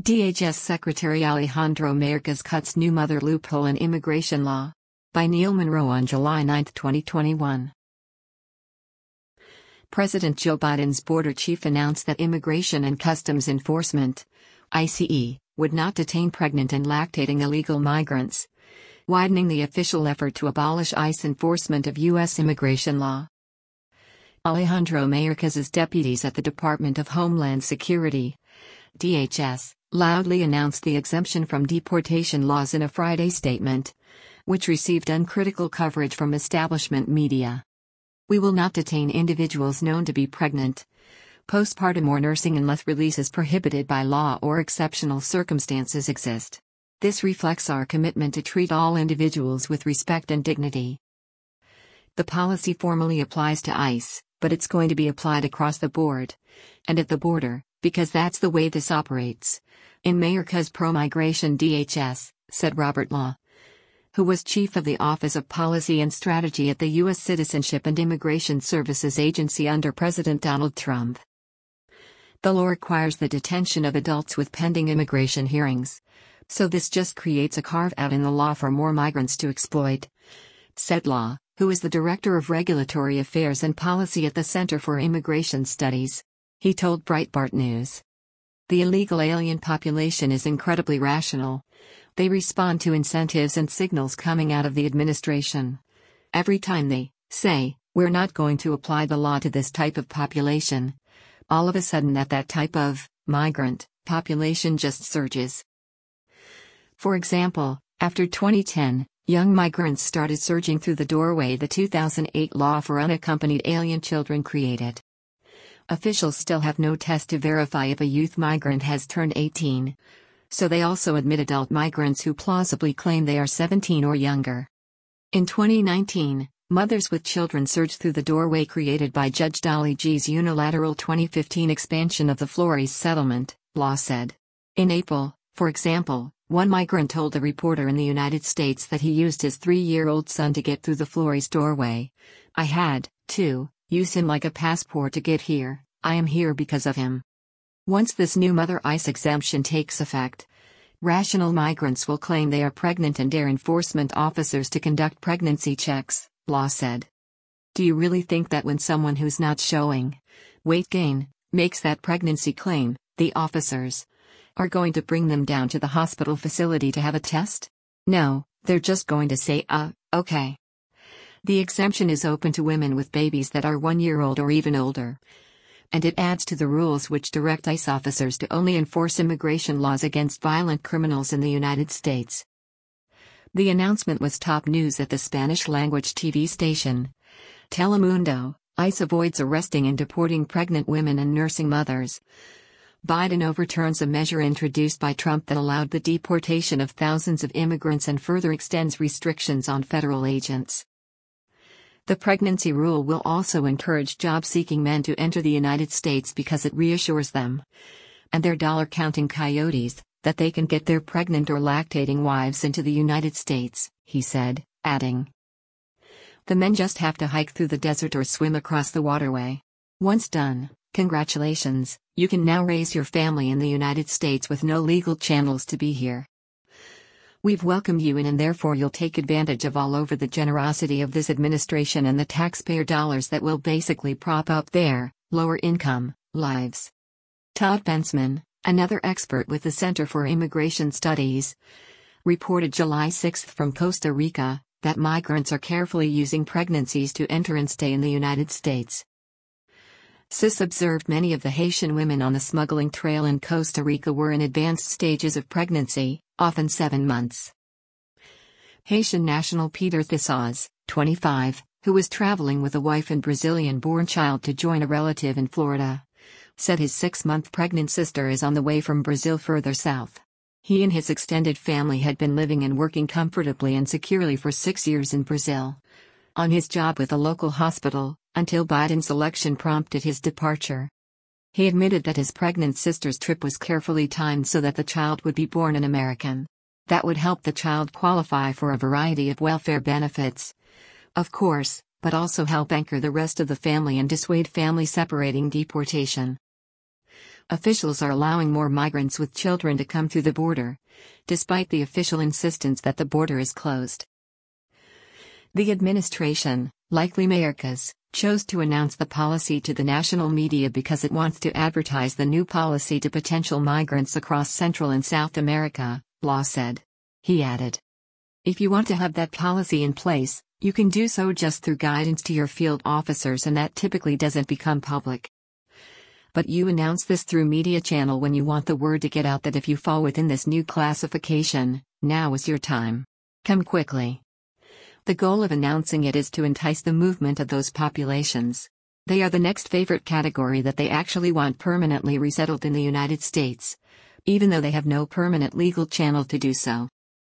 DHS Secretary Alejandro Mayorkas cuts new mother loophole in immigration law. By Neil Monroe on July 9, 2021. President Joe Biden's border chief announced that Immigration and Customs Enforcement, ICE, would not detain pregnant and lactating illegal migrants, widening the official effort to abolish ICE enforcement of U.S. immigration law. Alejandro Mayorkas's deputies at the Department of Homeland Security, DHS, loudly announced the exemption from deportation laws in a Friday statement, which received uncritical coverage from establishment media. We will not detain individuals known to be pregnant, postpartum or nursing unless release is prohibited by law or exceptional circumstances exist. This reflects our commitment to treat all individuals with respect and dignity. The policy formally applies to ICE, but it's going to be applied across the board, and at the border, because that's the way this operates. In Mayorkas' pro-migration DHS, said Robert Law, who was chief of the Office of Policy and Strategy at the U.S. Citizenship and Immigration Services Agency under President Donald Trump. The law requires the detention of adults with pending immigration hearings, so this just creates a carve-out in the law for more migrants to exploit, said Law, who is the Director of Regulatory Affairs and Policy at the Center for Immigration Studies. He told Breitbart News. The illegal alien population is incredibly rational. They respond to incentives and signals coming out of the administration. Every time they say, "We're not going to apply the law to this type of population," all of a sudden that type of migrant population just surges. For example, after 2010, young migrants started surging through the doorway the 2008 law for unaccompanied alien children created. Officials still have no test to verify if a youth migrant has turned 18, so they also admit adult migrants who plausibly claim they are 17 or younger. In 2019, mothers with children surged through the doorway created by Judge Dolly G's unilateral 2015 expansion of the Flores settlement, Law said. In April, for example, one migrant told a reporter in the United States that he used his 3-year-old son to get through the Flores doorway. "I had to use him like a passport to get here. I am here because of him." Once this new mother ICE exemption takes effect, rational migrants will claim they are pregnant and dare enforcement officers to conduct pregnancy checks, Law said. Do you really think that when someone who's not showing weight gain makes that pregnancy claim, the officers are going to bring them down to the hospital facility to have a test? No, they're just going to say, okay. The exemption is open to women with babies that are 1 year old or even older. And it adds to the rules which direct ICE officers to only enforce immigration laws against violent criminals in the United States. The announcement was top news at the Spanish-language TV station Telemundo. ICE avoids arresting and deporting pregnant women and nursing mothers. Biden overturns a measure introduced by Trump that allowed the deportation of thousands of immigrants and further extends restrictions on federal agents. The pregnancy rule will also encourage job-seeking men to enter the United States because it reassures them, and their dollar-counting coyotes, that they can get their pregnant or lactating wives into the United States, he said, adding. The men just have to hike through the desert or swim across the waterway. Once done, congratulations, you can now raise your family in the United States with no legal channels to be here. We've welcomed you in and therefore you'll take advantage of all over the generosity of this administration and the taxpayer dollars that will basically prop up their lower-income lives. Todd Bensman, another expert with the Center for Immigration Studies, reported July 6 from Costa Rica that migrants are carefully using pregnancies to enter and stay in the United States. CIS observed many of the Haitian women on the smuggling trail in Costa Rica were in advanced stages of pregnancy, often 7 months. Haitian national Peter Thissaz, 25, who was traveling with a wife and Brazilian-born child to join a relative in Florida, said his 6-month pregnant sister is on the way from Brazil further south. He and his extended family had been living and working comfortably and securely for 6 years in Brazil, on his job with a local hospital, until Biden's election prompted his departure. He admitted that his pregnant sister's trip was carefully timed so that the child would be born an American. That would help the child qualify for a variety of welfare benefits, of course, but also help anchor the rest of the family and dissuade family separating deportation. Officials are allowing more migrants with children to come through the border, despite the official insistence that the border is closed. The administration, likely Mayorkas, chose to announce the policy to the national media because it wants to advertise the new policy to potential migrants across Central and South America, Law said. He added, "If you want to have that policy in place, you can do so just through guidance to your field officers, and that typically doesn't become public. But you announce this through media channel when you want the word to get out that if you fall within this new classification, now is your time. Come quickly." The goal of announcing it is to entice the movement of those populations. They are the next favorite category that they actually want permanently resettled in the United States, even though they have no permanent legal channel to do so.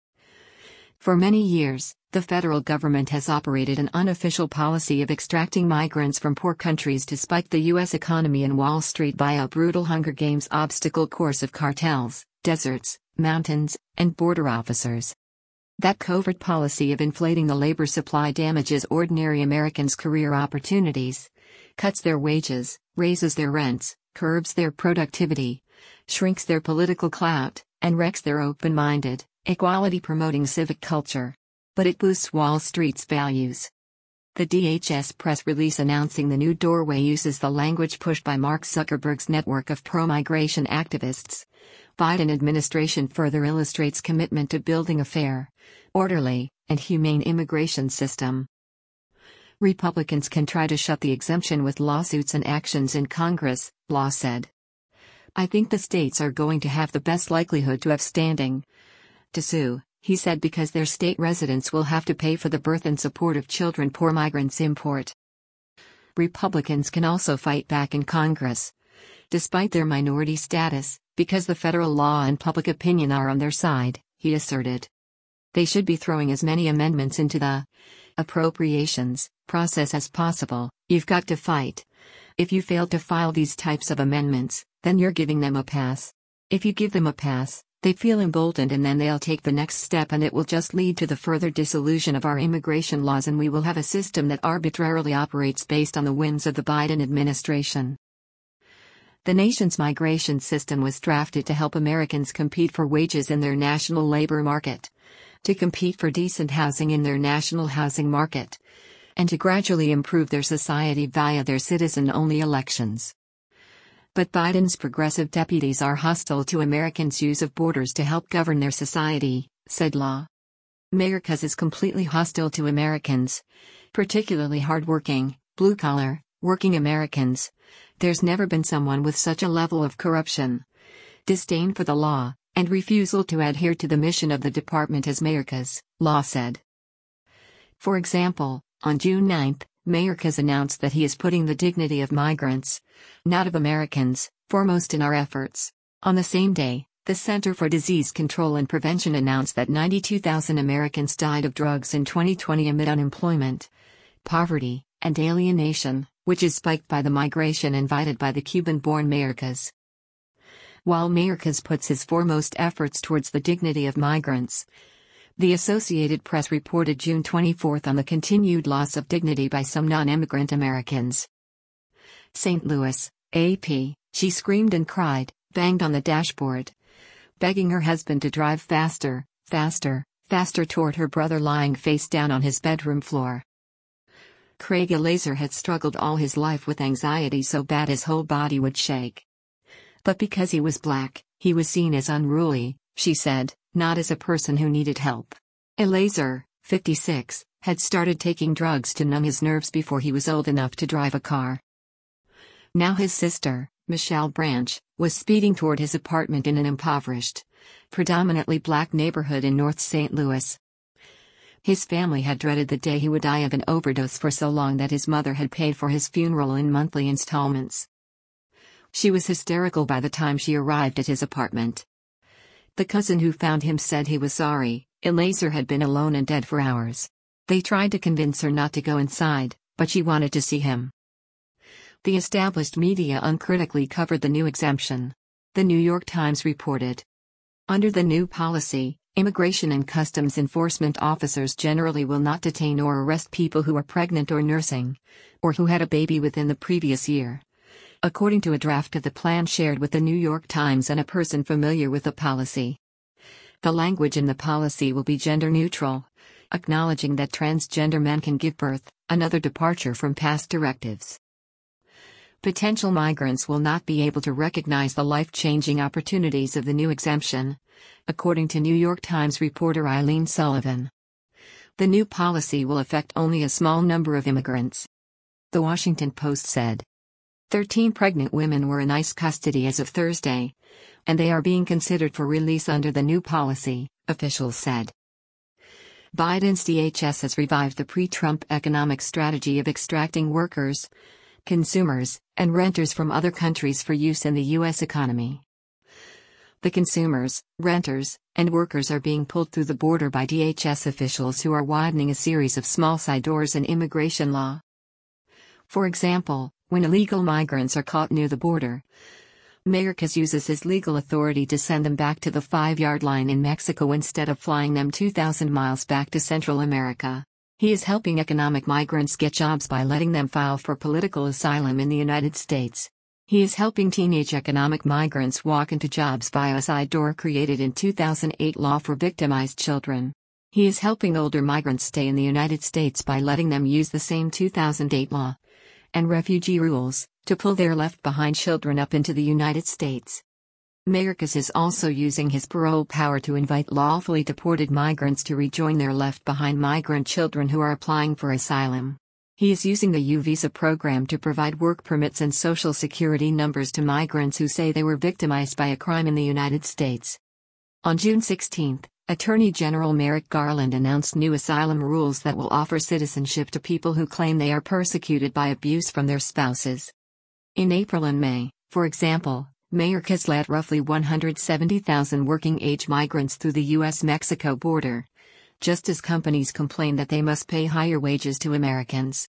For many years, the federal government has operated an unofficial policy of extracting migrants from poor countries to spike the U.S. economy and Wall Street by a brutal Hunger Games obstacle course of cartels, deserts, mountains, and border officers. That covert policy of inflating the labor supply damages ordinary Americans' career opportunities, cuts their wages, raises their rents, curbs their productivity, shrinks their political clout, and wrecks their open-minded, equality-promoting civic culture. But it boosts Wall Street's values. The DHS press release announcing the new doorway uses the language pushed by Mark Zuckerberg's network of pro-migration activists. Biden administration further illustrates commitment to building a fair, orderly, and humane immigration system. Republicans can try to shut the exemption with lawsuits and actions in Congress, Law said. "I think the states are going to have the best likelihood to have standing to sue," he said, because their state residents will have to pay for the birth and support of children poor migrants import. Republicans can also fight back in Congress, despite their minority status, because the federal law and public opinion are on their side, he asserted. They should be throwing as many amendments into the appropriations process as possible. "You've got to fight. If you fail to file these types of amendments, then you're giving them a pass. If you give them a pass, they feel emboldened and then they'll take the next step, and it will just lead to the further dissolution of our immigration laws, and we will have a system that arbitrarily operates based on the whims of the Biden administration." The nation's migration system was drafted to help Americans compete for wages in their national labor market, to compete for decent housing in their national housing market, and to gradually improve their society via their citizen-only elections. But Biden's progressive deputies are hostile to Americans' use of borders to help govern their society, said Law. Mayorkas is completely hostile to Americans, particularly hardworking, blue-collar, working Americans. There's never been someone with such a level of corruption, disdain for the law, and refusal to adhere to the mission of the department as Mayorkas, Law said. For example, on June 9, Mayorkas announced that he is putting the dignity of migrants, not of Americans, foremost in our efforts. On the same day, the Center for Disease Control and Prevention announced that 92,000 Americans died of drugs in 2020 amid unemployment, poverty, and alienation, which is spiked by the migration invited by the Cuban-born Mayorkas. While Mayorkas puts his foremost efforts towards the dignity of migrants, the Associated Press reported June 24 on the continued loss of dignity by some non-immigrant Americans. St. Louis, AP, she screamed and cried, banged on the dashboard, begging her husband to drive faster, faster, faster toward her brother lying face down on his bedroom floor. Craig Elazer had struggled all his life with anxiety so bad his whole body would shake. But because he was black, he was seen as unruly, she said, not as a person who needed help. Elazer, 56, had started taking drugs to numb his nerves before he was old enough to drive a car. Now his sister, Michelle Branch, was speeding toward his apartment in an impoverished, predominantly black neighborhood in North St. Louis. His family had dreaded the day he would die of an overdose for so long that his mother had paid for his funeral in monthly installments. She was hysterical by the time she arrived at his apartment. The cousin who found him said he was sorry. Elazer had been alone and dead for hours. They tried to convince her not to go inside, but she wanted to see him. The established media uncritically covered the new exemption. The New York Times reported, under the new policy, Immigration and Customs Enforcement officers generally will not detain or arrest people who are pregnant or nursing, or who had a baby within the previous year, according to a draft of the plan shared with the New York Times and a person familiar with the policy. The language in the policy will be gender neutral, acknowledging that transgender men can give birth, another departure from past directives. Potential migrants will not be able to recognize the life-changing opportunities of the new exemption, according to New York Times reporter Eileen Sullivan. The new policy will affect only a small number of immigrants. The Washington Post said. 13 pregnant women were in ICE custody as of Thursday, and they are being considered for release under the new policy, officials said. Biden's DHS has revived the pre-Trump economic strategy of extracting workers, consumers, and renters from other countries for use in the U.S. economy. The consumers, renters, and workers are being pulled through the border by DHS officials who are widening a series of small side doors in immigration law. For example, when illegal migrants are caught near the border, Mayorkas uses his legal authority to send them back to the 5-yard line in Mexico instead of flying them 2,000 miles back to Central America. He is helping economic migrants get jobs by letting them file for political asylum in the United States. He is helping teenage economic migrants walk into jobs via a side door created in 2008 law for victimized children. He is helping older migrants stay in the United States by letting them use the same 2008 law and refugee rules to pull their left-behind children up into the United States. Mayorkas is also using his parole power to invite lawfully deported migrants to rejoin their left-behind migrant children who are applying for asylum. He is using the U-Visa program to provide work permits and social security numbers to migrants who say they were victimized by a crime in the United States. On June 16, Attorney General Merrick Garland announced new asylum rules that will offer citizenship to people who claim they are persecuted by abuse from their spouses. In April and May, for example, Mayorkas let roughly 170,000 working-age migrants through the U.S.-Mexico border, just as companies complain that they must pay higher wages to Americans.